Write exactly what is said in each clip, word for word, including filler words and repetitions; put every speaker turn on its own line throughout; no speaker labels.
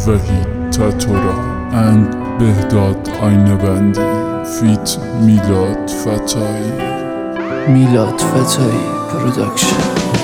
وحید تاتورا اند بهداد آینه بندی فیت میلاد فتایی.
میلاد فتایی پروداکشن.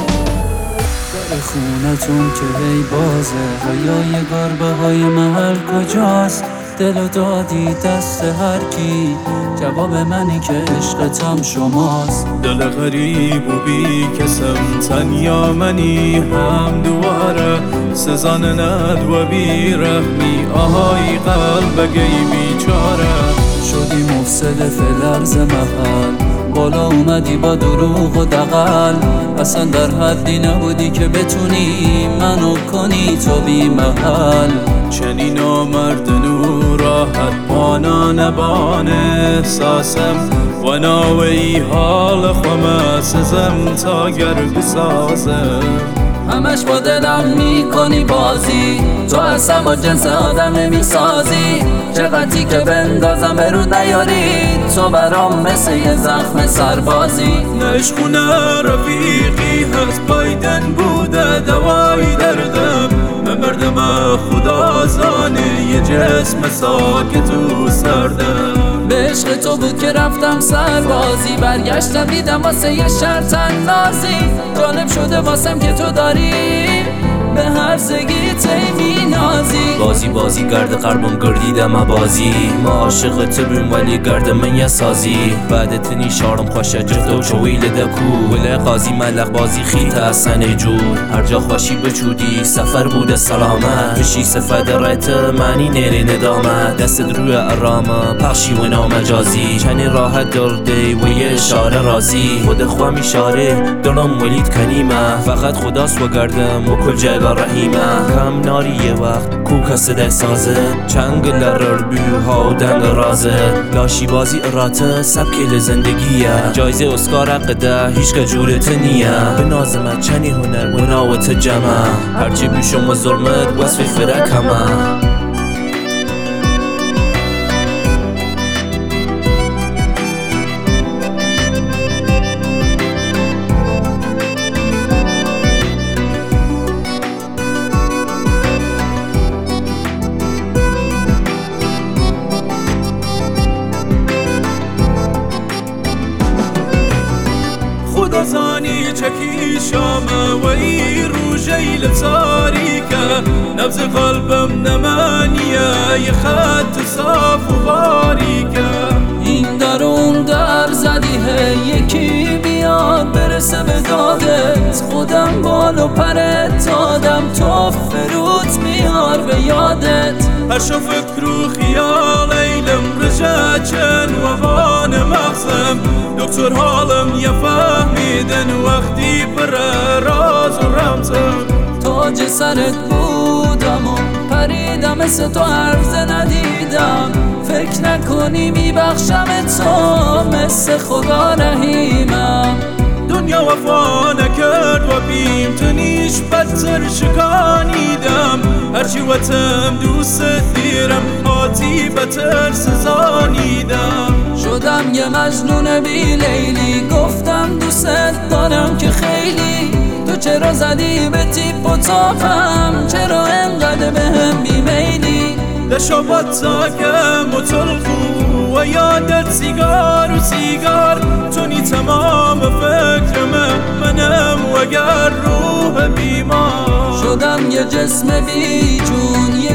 در خونتون که هی بازه حیای گربه های محل کجاست؟ دلو دادی دست هر کی، جواب منی که عشقتم شماست.
دل غریب و بی کسم تنیا منی هم دواره سزان ند و بی رحمی آهای قلب گی بیچاره.
شدی مفسد فلرز محل، بالا اومدی با دروغ و دقل، اصلا در حدی نبودی که بتونی منو کنی تو بی محل.
چنین آمردن و راحت پانا نبان احساسم و ناوی حال خومه سزم تا گر بسازم.
همش با دلم میکنی بازی، تو اصلا با جنس آدم نمیسازی. چقدری که بندازم به رو نیاری، تو برام مثل یه زخم سربازی.
نشخونه رفیقی هست بایدن بوده دوای دردم، مردم خدا زانه یه جسم ساکت و سردم.
به عشق تو بود که رفتم سربازی، برگشتم دیدم واسه یه شرطن نازی. جالب شده واسم که تو داری به هرزگی تیمی نازی.
بازی بازی گرد قربم گردیدم بازی، ما عاشق تبیم ولی گرد من یه سازی. بعد تنی شارم خوشه جفت و چویل دکو ولی قاضی ملق بازی خیت اصن جور. هر جا خوشی بچودی سفر بوده سلامت، بشی سفد رایت معنی نیره ندامت. دست روی ارامه پخشی و نامجازی، چنی راحت درده و یه اشاره رازی. خود خواه میشاره دلم ولید کنیمه، فقط خداست و گردم و کل جگه رحیمه. کم ناری یه وقت کو کس ده سازه، چنگ لرر بیوها و دنگ رازه. لاشی بازی اراته سبکل زندگیه، جایزه اسکار قده هیچ که جورت نیه. به نازمت چنی هنر و ناوت جمع، هرچی بیشم و ظلمت وصف فرک همه.
خدا زانی چکی شامه و ای روژه لتاریکه، نبض قلبم نمانیه یه خط صاف و باریکه.
این در اون در زدی هی یکی بیاد برسه به دادت، خودم بالو پرت دادم تو فروت میار به یادت.
هر شو فکر و خیال ایلم رجا چن و بان مغزم، دکتر حالم یه فهمیدن وقتی پر راز و رمزم.
تاج سرت بودم و پریدم مثل تو عرض ندیدم، فکر نکنی میبخشم تو مثل خدا رحیمم.
دنیا وفا نکرد و بیم تنیش بدتر شکانیدم، هرچی وطم دوست دیرم آتی بتر سزانیدم.
شدم یه مجنون بی لیلی، گفتم دوست دارم که خیلی. تو چرا زدی به تیپ و تاپم، چرا انقدر به هم بیمیلی؟
دشابت ساکم و تلخو و یادت سیگار و سیگار، تونی تمام فکرم منم وگر روح بیمار.
شدم یه جسم بی جون